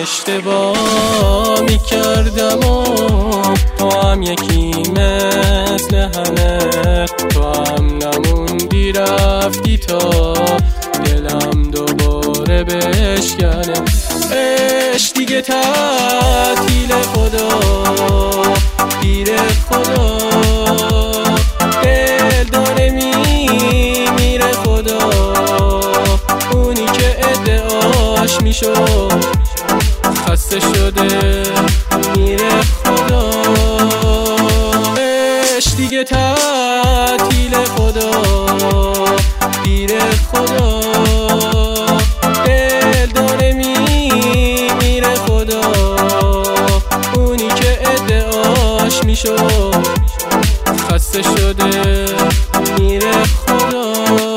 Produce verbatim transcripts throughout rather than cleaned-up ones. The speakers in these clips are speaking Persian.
اشتباه میکردم و تو هم یکی مثل همه، تو هم نموندی رفتی تا دلم دوباره بشکنه. عشق دیگه تعطیل خدا، دیر خدا، دل داره میمیره خدا، اونی که ادعاش میشد خسته شده میره خدا. عشق دیگه تعطیل خدا، دیر خدا، دل داره میمیره خدا، اونی که ادعاش میشد خسته شده میره خدا.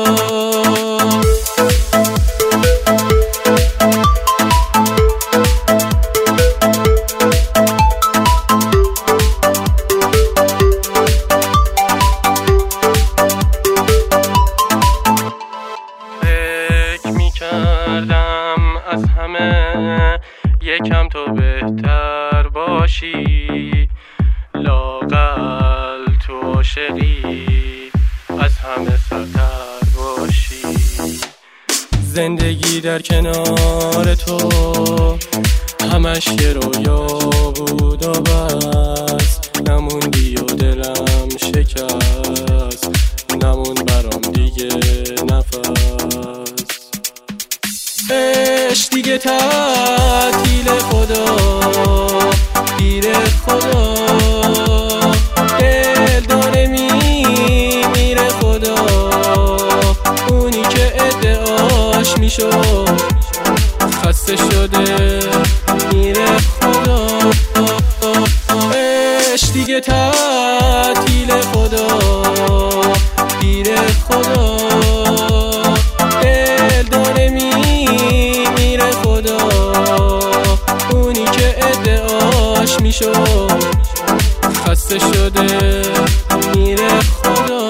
کردم از همه یکم تو بهتر باشی، لااقل تو عاشقی از همه سرتر باشی. زندگی در کنار تو همش یه رویا بود و بس، نموندی و دلم شکست، نمون برام دیگه نفس. عشق دیگه تعطیل خدا، دیر خدا، دل داره میمیره خدا، اونی که ادعاش میشد خسته شده میره خدا. عشق دیگه تعطیل خدا، دیر خدا، دل داره میمیره خدا، اونی که ادعاش میشد خسته شده میره خدا.